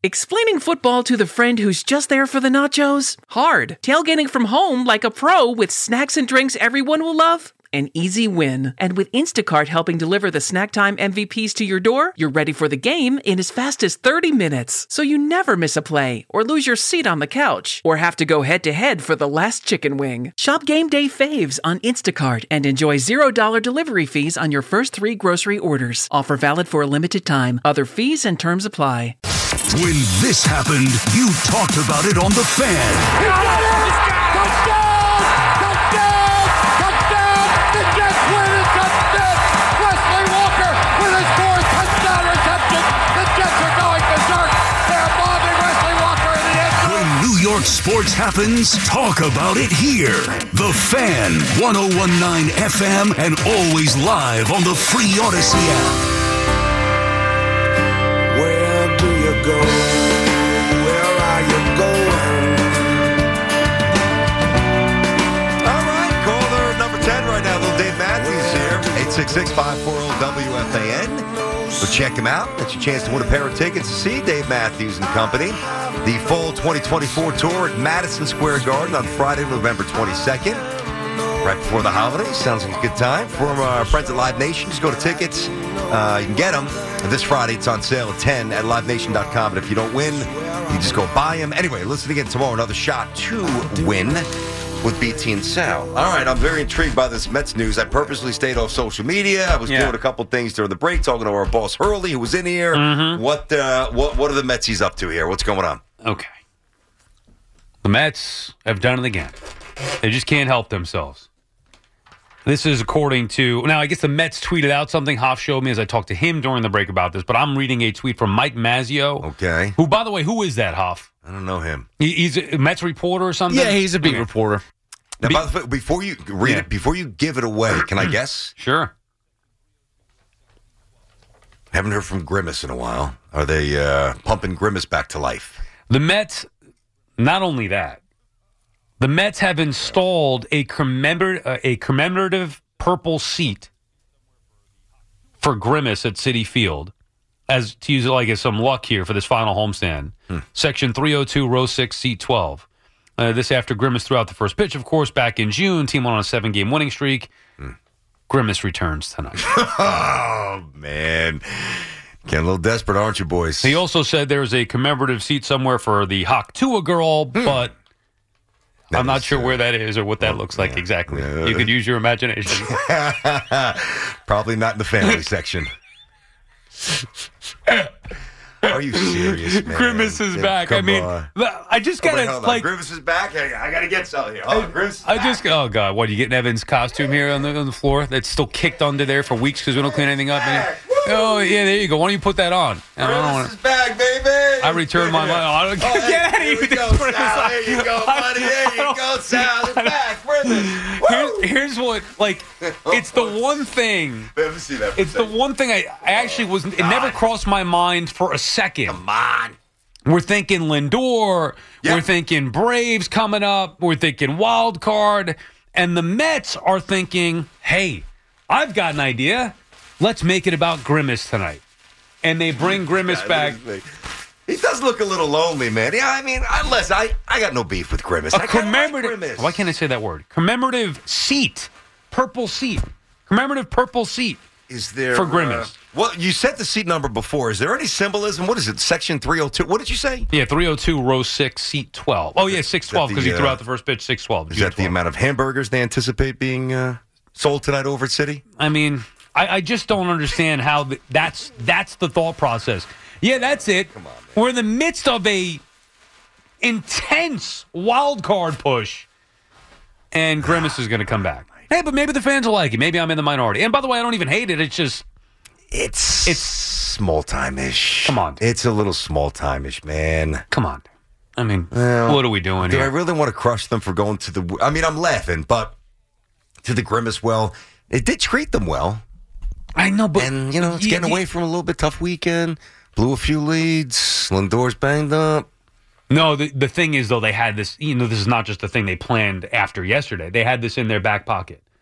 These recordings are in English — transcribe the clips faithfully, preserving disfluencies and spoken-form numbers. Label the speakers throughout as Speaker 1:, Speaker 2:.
Speaker 1: Explaining football to the friend who's just there for the nachos? Hard. Tailgating from home like a pro with snacks and drinks everyone will love? An easy win. And with Instacart helping deliver the snack time M V Ps to your door, you're ready for the game in as fast as thirty minutes. So you never miss a play, or lose your seat on the couch, or have to go head-to-head for the last chicken wing. Shop Game Day Faves on Instacart and enjoy zero dollars delivery fees on your first three grocery orders. Offer valid for a limited time. Other fees and terms apply.
Speaker 2: When this happened, you talked about it on The Fan.
Speaker 3: He got it! Touchdown! Touchdown! Touchdown! The Jets win it! Touchdown! Wesley Walker with his fourth touchdown reception. The Jets are going berserk. They're bombing Wesley Walker in the end zone.
Speaker 2: When New York sports happens, talk about it here. The Fan, one oh one point nine F M, and always live on the free Odyssey app.
Speaker 4: Go, where are you going?
Speaker 5: All right, caller number ten right now, little Dave Matthews here. eight six six, five four zero, W F A N. So check him out. That's your chance to win a pair of tickets to see Dave Matthews and company. The fall twenty twenty-four tour at Madison Square Garden on Friday, November twenty-second. Right before the holidays. Sounds like a good time. For our friends at Live Nation, just go to tickets. Uh, you can get them. This Friday, it's on sale at ten at live nation dot com. But if you don't win, you just go buy them. Anyway, listen again tomorrow. Another shot to win with B T and Sal. All right, I'm very intrigued by this Mets news. I purposely stayed off social media. I was yeah. doing a couple things during the break, talking to our boss Hurley, who was in here.
Speaker 6: Mm-hmm.
Speaker 5: What, uh, what, what are the Metsies up to here? What's going on?
Speaker 6: Okay. The Mets have done it again. They just can't help themselves. This is according to, now I guess the Mets tweeted out something. Hoff showed me as I talked to him during the break about this, but I'm reading a tweet from Mike Mazzio.
Speaker 5: Okay.
Speaker 6: Who, by the way, who is that, Hoff?
Speaker 5: I don't know him.
Speaker 6: He, he's a Mets reporter or something?
Speaker 7: Yeah, he's a beat okay. reporter.
Speaker 5: Now,
Speaker 6: Be-
Speaker 5: by the way, before you read yeah. it, before you give it away, can I guess?
Speaker 6: Sure.
Speaker 5: Haven't heard from Grimace in a while. Are they uh, pumping Grimace back to life?
Speaker 6: The Mets, not only that, the Mets have installed a, commemor- uh, a commemorative purple seat for Grimace at Citi Field, as to use it like as some luck here for this final homestand. Hmm. Section three oh two, row six, seat twelve. Uh, this after Grimace threw out the first pitch, of course, back in June. Team went on a seven-game winning streak. Hmm. Grimace returns tonight.
Speaker 5: Oh, man. Getting a little desperate, aren't you, boys?
Speaker 6: He also said there's a commemorative seat somewhere for the Hawk-Tua girl, hmm. but... That I'm not is, sure uh, where that is or what that looks like yeah, exactly. Yeah. You could use your imagination.
Speaker 5: Probably not in the family section. Are you serious, man?
Speaker 6: Grimace is yeah, back. I mean, on. I just got to,
Speaker 5: oh,
Speaker 6: like...
Speaker 5: Grimace is back? I, I got to get something here. Oh, Grimace is
Speaker 6: I
Speaker 5: back.
Speaker 6: just, oh, God. What, you getting Evan's costume here on the, on the floor that's still kicked under there for weeks because we don't clean anything up? And, oh, yeah, there you go. Why don't you put that on?
Speaker 5: Grimace wanna, is back, baby.
Speaker 6: I returned my money. Oh, get
Speaker 5: oh,
Speaker 6: out of here.
Speaker 5: Here we go, Sal. There you go, buddy. There you go, Sal. It's back. Grimace.
Speaker 6: Here's, here's what, like, it's the one thing.
Speaker 5: Let me see that.
Speaker 6: It's the one thing I, I actually was, it never crossed my mind for a second.
Speaker 5: Come on.
Speaker 6: We're thinking Lindor. Yep. We're thinking Braves coming up. We're thinking wild card. And the Mets are thinking, hey, I've got an idea. Let's make it about Grimace tonight. And they bring Grimace back.
Speaker 5: He does look a little lonely, man. Yeah, I mean, unless I, I got no beef with Grimace.
Speaker 6: A
Speaker 5: I
Speaker 6: commemorative.
Speaker 5: Like Grimace.
Speaker 6: Why can't I say that word? Commemorative seat. Purple seat. Commemorative purple seat.
Speaker 5: Is there
Speaker 6: for Grimace?
Speaker 5: Uh, well, you said the seat number before. Is there any symbolism? What is it? Section three oh two. What did you say?
Speaker 6: Yeah, three oh two, row six, seat twelve. Oh yeah, six twelve because he threw out the first pitch. Six twelve.
Speaker 5: Is that the amount of hamburgers they anticipate being uh, sold tonight over at City?
Speaker 6: I mean, I, I just don't understand how the, that's that's the thought process. Yeah, that's it.
Speaker 5: Come on, man.
Speaker 6: We're in the midst of a intense wild card push, and Grimace is going to come back. Hey, but maybe the fans will like it. Maybe I'm in the minority. And by the way, I don't even hate it. It's just...
Speaker 5: It's... It's small-time-ish.
Speaker 6: Come on. Dude.
Speaker 5: It's a little small-time-ish, man.
Speaker 6: Come on. I mean, well, what are we doing
Speaker 5: do
Speaker 6: here?
Speaker 5: Do I really want to crush them for going to the... I mean, I'm laughing, but to the Grimace well, it did treat them well.
Speaker 6: I know, but...
Speaker 5: And, you know, it's
Speaker 6: you,
Speaker 5: getting
Speaker 6: you,
Speaker 5: away from a little bit tough weekend. Blew a few leads. Lindor's banged up.
Speaker 6: No, the the thing is, though, they had this, you know, this is not just the thing they planned after yesterday. They had this in their back pocket.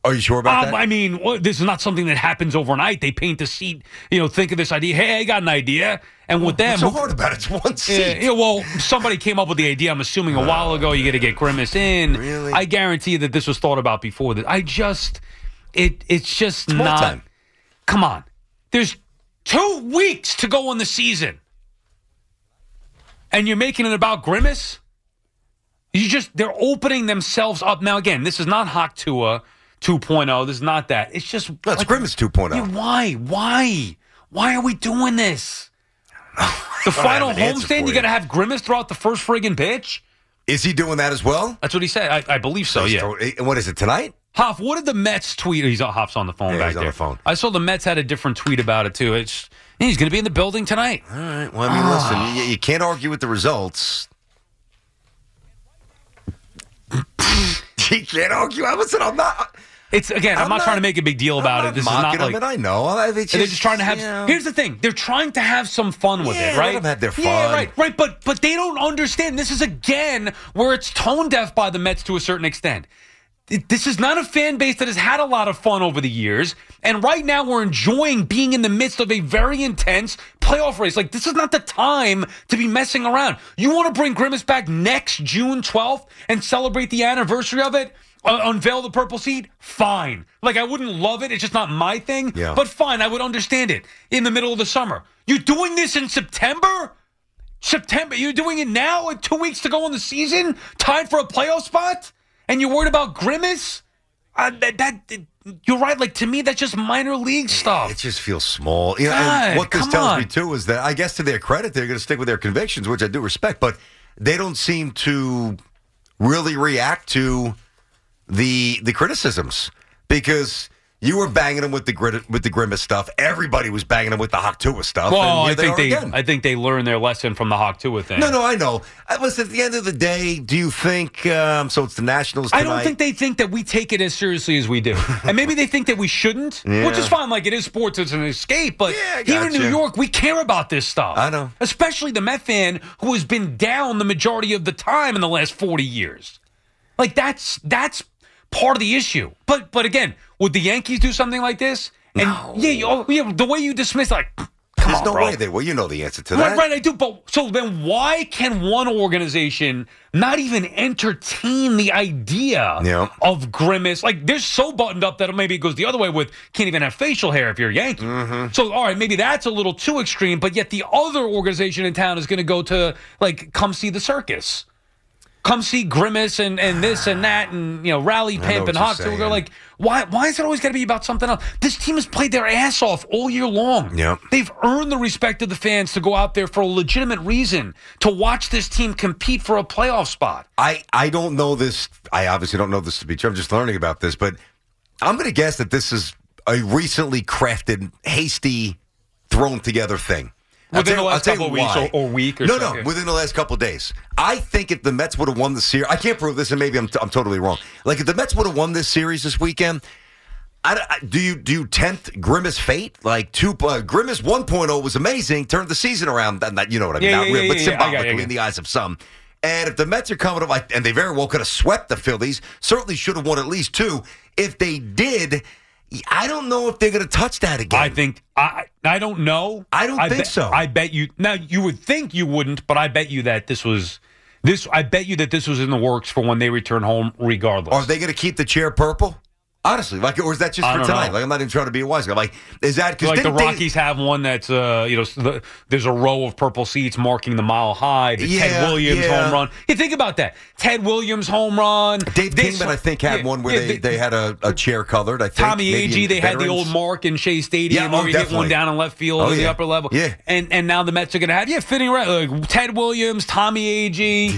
Speaker 5: Are you sure about
Speaker 6: um,
Speaker 5: that?
Speaker 6: I mean, well, this is not something that happens overnight. They paint the seat, you know, think of this idea. Hey, I got an idea. And with them.
Speaker 5: What's so hard about it? It's one seat.
Speaker 6: Yeah, yeah, well, somebody came up with the idea, I'm assuming, a while ago. You got to get Grimace in.
Speaker 5: Really?
Speaker 6: I guarantee you that this was thought about before. That I just, it, it's just
Speaker 5: Small
Speaker 6: not.
Speaker 5: time.
Speaker 6: Come on. There's two weeks to go in the season. And you're making it about Grimace? You just, they're opening themselves up. Now, again, this is not Hawk Tua two point oh. This is not that. It's just.
Speaker 5: No, it's
Speaker 6: like,
Speaker 5: Grimace two point oh.
Speaker 6: yeah, why? Why? Why are we doing this? The final homestand, you got to have Grimace throw out the first friggin' pitch?
Speaker 5: Is he doing that as well?
Speaker 6: That's what he said. I, I believe so, yeah.
Speaker 5: And what is it, tonight?
Speaker 6: Hoff, what did the Mets tweet? He's Hoff's on the phone
Speaker 5: Yeah,
Speaker 6: back
Speaker 5: he's on
Speaker 6: there.
Speaker 5: the phone.
Speaker 6: I saw the Mets had a different tweet about it, too. It's He's going to be in the building tonight.
Speaker 5: All right. Well, I mean, listen, you, you can't argue with the results. You can't argue. Listen, I'm not...
Speaker 6: It's again. I'm,
Speaker 5: I'm
Speaker 6: not,
Speaker 5: not
Speaker 6: trying to make a big deal about
Speaker 5: I'm
Speaker 6: it. This
Speaker 5: not
Speaker 6: is not
Speaker 5: mocking
Speaker 6: like
Speaker 5: them, and I know. I- It's
Speaker 6: they're just trying to have.
Speaker 5: you know.
Speaker 6: Here's the thing: they're trying to have some fun with
Speaker 5: Yeah,
Speaker 6: it, right?
Speaker 5: let them have their
Speaker 6: Yeah,
Speaker 5: fun.
Speaker 6: right, right. But but they don't understand. This is again where it's tone deaf by the Mets to a certain extent. It- This is not a fan base that has had a lot of fun over the years, and right now we're enjoying being in the midst of a very intense playoff race. Like, this is not the time to be messing around. You want to bring Grimace back next June twelfth and celebrate the anniversary of it? Uh, unveil the purple seat? Fine. Like, I wouldn't love it. It's just not my thing.
Speaker 5: Yeah.
Speaker 6: But fine, I would understand it in the middle of the summer. You're doing this in September? September? You're doing it now with two weeks to go in the season? Tied for a playoff spot? And you're worried about Grimace? Uh, that, that You're right. Like, to me, that's just minor league stuff.
Speaker 5: It just feels small. You know,
Speaker 6: God,
Speaker 5: and what this
Speaker 6: come
Speaker 5: tells
Speaker 6: on.
Speaker 5: me, too, is that I guess to their credit, they're going to stick with their convictions, which I do respect, but they don't seem to really react to the the criticisms, because you were banging them with the grit, with the Grimace stuff. Everybody was banging them with the Hawk Tua stuff.
Speaker 6: Well,
Speaker 5: and here
Speaker 6: I
Speaker 5: they
Speaker 6: think
Speaker 5: are
Speaker 6: they,
Speaker 5: again.
Speaker 6: I think they learned their lesson from the Hawk Tua thing.
Speaker 5: No, no, I know. Uh, Listen, at the end of the day, do you think, um, so it's the Nationals tonight?
Speaker 6: I don't think they think that we take it as seriously as we do. And maybe they think that we shouldn't,
Speaker 5: Yeah.
Speaker 6: which is fine. Like, it is sports, it's an escape. But
Speaker 5: Yeah, I
Speaker 6: here in
Speaker 5: gotcha.
Speaker 6: New York, we care about this stuff.
Speaker 5: I know.
Speaker 6: Especially the Met fan who has been down the majority of the time in the last forty years. Like, that's that's part of the issue. But but again, would the Yankees do something like this? And
Speaker 5: No.
Speaker 6: yeah, you- oh, yeah, the way you dismiss, like, come
Speaker 5: There's
Speaker 6: on,
Speaker 5: no
Speaker 6: bro.
Speaker 5: way they will. You know the answer to
Speaker 6: Right,
Speaker 5: that.
Speaker 6: right, I do. But so then why can one organization not even entertain the idea
Speaker 5: Yeah.
Speaker 6: of Grimace? Like, they're so buttoned up that maybe it goes the other way with can't even have facial hair if you're a Yankee.
Speaker 5: Mm-hmm.
Speaker 6: So, all right, maybe that's a little too extreme, but yet the other organization in town is going to go to, like, come see the circus. Come see Grimace and, and this and that and, you know, Rally
Speaker 5: I know
Speaker 6: Pimp
Speaker 5: what
Speaker 6: and
Speaker 5: you're
Speaker 6: Hawk. So we go
Speaker 5: saying.
Speaker 6: like, why why is it always got to be about something else? This team has played their ass off all year long.
Speaker 5: Yep.
Speaker 6: They've earned the respect of the fans to go out there for a legitimate reason, to watch this team compete for a playoff spot.
Speaker 5: I, I don't know this. I obviously don't know this to be true. I'm just learning about this, but I'm going to guess that this is a recently crafted, hasty, thrown together thing. I'll
Speaker 6: Within
Speaker 5: tell
Speaker 6: the
Speaker 5: you-
Speaker 6: last
Speaker 5: I'll tell you
Speaker 6: couple of weeks
Speaker 5: why.
Speaker 6: or- or week or
Speaker 5: no,
Speaker 6: something.
Speaker 5: no, within the last couple of days. I think if the Mets would have won the series, I can't prove this, and maybe I'm, I'm totally wrong. Like if the Mets would have won this series this weekend, I, I- do you do you tempt Grimace fate? Like two uh, Grimace one point oh was amazing, turned the season around. That, that- you know what I mean?
Speaker 6: Yeah,
Speaker 5: Not
Speaker 6: yeah,
Speaker 5: real,
Speaker 6: yeah,
Speaker 5: but
Speaker 6: yeah, yeah. I got it, I
Speaker 5: symbolically
Speaker 6: got it.
Speaker 5: in the eyes of some. And if the Mets are coming up, like, and they very well could have swept the Phillies, certainly should have won at least two. If they did, I don't know if they're going to touch that again.
Speaker 6: I think I I don't know.
Speaker 5: I don't think
Speaker 6: bet,
Speaker 5: so.
Speaker 6: I bet you now you would think you wouldn't, but I bet you that this was this. I bet you that this was in the works for when they return home, regardless.
Speaker 5: Are they going to keep the chair purple? Honestly, like, or is that just
Speaker 6: I
Speaker 5: for
Speaker 6: don't
Speaker 5: tonight?
Speaker 6: know.
Speaker 5: Like, I'm not even trying to be a wise guy. Like, is that because
Speaker 6: Like the Rockies have one that's, uh, you know, the, there's a row of purple seats marking the mile high. The
Speaker 5: Yeah,
Speaker 6: Ted Williams
Speaker 5: yeah.
Speaker 6: home run. You think about that. Ted Williams home run.
Speaker 5: Dave
Speaker 6: They-
Speaker 5: Kingman, I think, had
Speaker 6: yeah,
Speaker 5: one where
Speaker 6: yeah,
Speaker 5: they, they had a, a chair colored. I think
Speaker 6: Tommy
Speaker 5: maybe
Speaker 6: Agee,
Speaker 5: in
Speaker 6: they had the
Speaker 5: veterans.
Speaker 6: old mark in Shea Stadium
Speaker 5: Yeah,
Speaker 6: where
Speaker 5: oh,
Speaker 6: he hit one
Speaker 5: definitely.
Speaker 6: down in left field
Speaker 5: Oh,
Speaker 6: in the
Speaker 5: yeah.
Speaker 6: upper level.
Speaker 5: Yeah.
Speaker 6: And and now the Mets are going to have, yeah, fitting right. Like Ted Williams, Tommy Agee,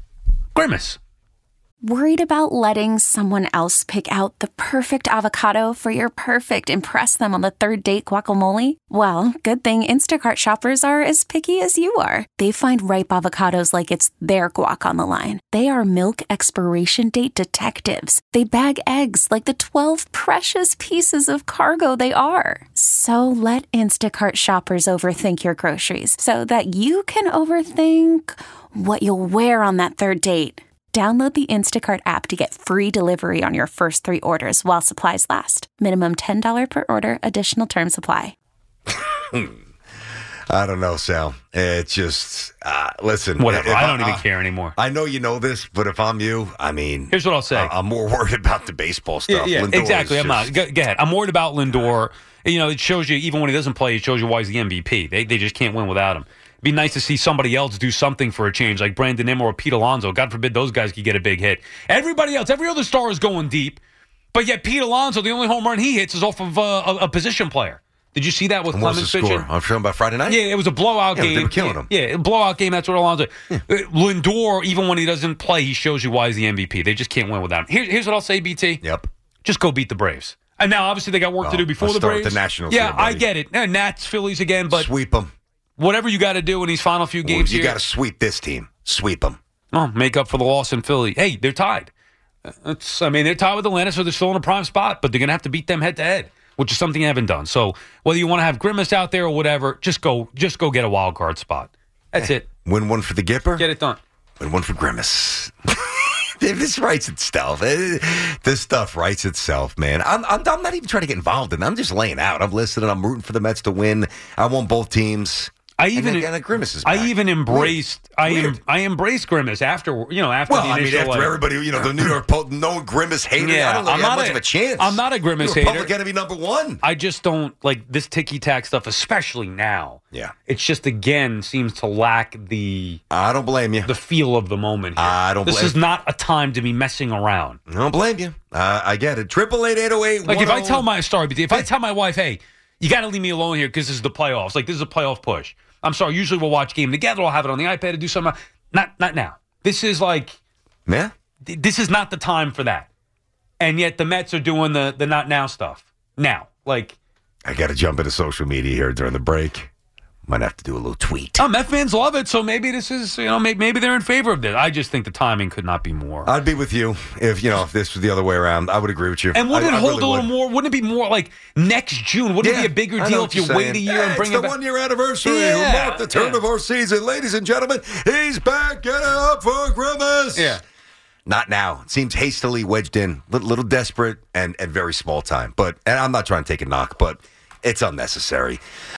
Speaker 6: Grimace.
Speaker 7: Worried about letting someone else pick out the perfect avocado for your perfect impress them on the third date guacamole? Well, good thing Instacart shoppers are as picky as you are. They find ripe avocados like it's their guac on the line. They are milk expiration date detectives. They bag eggs like the twelve precious pieces of cargo they are. So let Instacart shoppers overthink your groceries so that you can overthink what you'll wear on that third date. Download the Instacart app to get free delivery on your first three orders while supplies last. Minimum ten dollars per order. Additional terms apply.
Speaker 5: I don't know, Sal. It's just, uh, listen.
Speaker 6: Whatever. I don't
Speaker 5: I,
Speaker 6: even care anymore.
Speaker 5: I know you know this, but if I'm you, I mean.
Speaker 6: Here's what I'll say.
Speaker 5: I, I'm more worried about the baseball stuff.
Speaker 6: Yeah, yeah
Speaker 5: Lindor
Speaker 6: exactly.
Speaker 5: is
Speaker 6: I'm
Speaker 5: just-
Speaker 6: not. Go, go ahead. I'm worried about Lindor. You know, it shows you, even when he doesn't play, it shows you why he's the M V P. They, they just can't win without him. It'd be nice to see somebody else do something for a change, like Brandon Nimmo or Pete Alonso. God forbid those guys could get a big hit. Everybody else, every other star is going deep, but yet Pete Alonso, the only home run he hits is off of uh, a, a position player. Did you see that with
Speaker 5: And what's the
Speaker 6: Clemens
Speaker 5: score?
Speaker 6: pitching?
Speaker 5: I'm talking about Friday night?
Speaker 6: Yeah, it was a blowout
Speaker 5: Yeah,
Speaker 6: game.
Speaker 5: they were killing
Speaker 6: yeah,
Speaker 5: him.
Speaker 6: Yeah, a blowout game. That's what Alonso. Yeah. Uh, Lindor, even when he doesn't play, he shows you why he's the M V P. They just can't win without him. Here, here's what I'll say, B T.
Speaker 5: Yep.
Speaker 6: Just go beat the Braves. And now, obviously, they got work
Speaker 5: Oh,
Speaker 6: to do before
Speaker 5: let's
Speaker 6: the
Speaker 5: start with
Speaker 6: Braves.
Speaker 5: the Nationals
Speaker 6: Yeah,
Speaker 5: here, buddy.
Speaker 6: I get it. Uh, Nats, Phillies again, but
Speaker 5: Sweep them.
Speaker 6: whatever you got to do in these final few games
Speaker 5: You
Speaker 6: here,
Speaker 5: got to sweep this team. Sweep them.
Speaker 6: oh, make up for the loss in Philly. Hey, they're tied. It's, I mean, they're tied with Atlanta, so they're still in a prime spot, but they're going to have to beat them head to head, which is something you haven't done. So whether you want to have Grimace out there or whatever, just go, just go get a wild card spot. That's it.
Speaker 5: Win one for the Gipper.
Speaker 6: Get it done.
Speaker 5: Win one for Grimace. This writes itself. This stuff writes itself, man. I'm, I'm I'm not even trying to get involved in it. I'm just laying out. I'm listening. I'm rooting for the Mets to win. I want both teams.
Speaker 6: I even
Speaker 5: and then, and Grimace is
Speaker 6: I
Speaker 5: back.
Speaker 6: even embraced
Speaker 5: Weird.
Speaker 6: I em,
Speaker 5: Weird.
Speaker 6: I embraced Grimace after you know after
Speaker 5: Well,
Speaker 6: the
Speaker 5: I mean,
Speaker 6: initial
Speaker 5: after
Speaker 6: like,
Speaker 5: everybody, you know, the New York Post, no Grimace hater.
Speaker 6: Yeah,
Speaker 5: I don't know
Speaker 6: I'm
Speaker 5: how
Speaker 6: not
Speaker 5: much
Speaker 6: a-
Speaker 5: of a chance.
Speaker 6: I'm not a Grimace
Speaker 5: You're
Speaker 6: hater.
Speaker 5: Public enemy number one.
Speaker 6: I just don't like this ticky tack stuff, especially now.
Speaker 5: Yeah.
Speaker 6: It's just again seems to lack the
Speaker 5: I don't blame you.
Speaker 6: the feel of the moment here.
Speaker 5: I don't
Speaker 6: This
Speaker 5: blame-
Speaker 6: is not a time to be messing around.
Speaker 5: I don't blame you. Uh, I get it. Triple eight eight zero eight.
Speaker 6: Like if I tell my sorry, but if I tell my wife, hey, you got to leave me alone here because this is the playoffs. Like this is a playoff push. I'm sorry. Usually we'll watch game together. I'll have it on the iPad to do something. Not not now. This is like
Speaker 5: yeah.
Speaker 6: th- this is not the time for that. And yet the Mets are doing the the not now stuff now. Like
Speaker 5: I got to jump into social media here during the break. Might have to do a little tweet.
Speaker 6: oh, Met fans love it, so maybe this is you know maybe, maybe they're in favor of this. I just think the timing could not be more.
Speaker 5: I'd be with you if you know if this was the other way around. I would agree with you.
Speaker 6: And wouldn't
Speaker 5: I,
Speaker 6: it
Speaker 5: I
Speaker 6: hold
Speaker 5: really
Speaker 6: a little
Speaker 5: would.
Speaker 6: more? Wouldn't it be more like next June? Wouldn't
Speaker 5: Yeah,
Speaker 6: it be a bigger
Speaker 5: I know
Speaker 6: deal
Speaker 5: what
Speaker 6: if you
Speaker 5: you're
Speaker 6: wait a
Speaker 5: saying.
Speaker 6: year
Speaker 5: Yeah,
Speaker 6: and bring
Speaker 5: it's
Speaker 6: it
Speaker 5: the
Speaker 6: back?
Speaker 5: one year anniversary.
Speaker 6: Yeah,
Speaker 5: We mark the turn
Speaker 6: yeah.
Speaker 5: of our season, ladies and gentlemen. He's back. Get up for Grimace.
Speaker 6: Yeah.
Speaker 5: Not now. It seems hastily wedged in, little, little desperate, and and very small time. But and I'm not trying to take a knock, but it's unnecessary.